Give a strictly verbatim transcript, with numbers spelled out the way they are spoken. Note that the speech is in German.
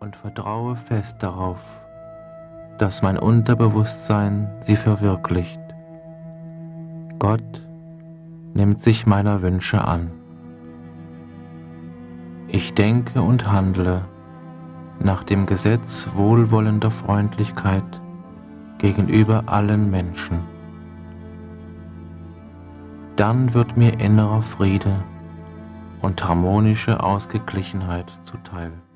und vertraue fest darauf, dass mein Unterbewusstsein sie verwirklicht. Gott nimmt sich meiner Wünsche an. Ich denke und handle nach dem Gesetz wohlwollender Freundlichkeit gegenüber allen Menschen. Dann wird mir innerer Friede und harmonische Ausgeglichenheit zuteil.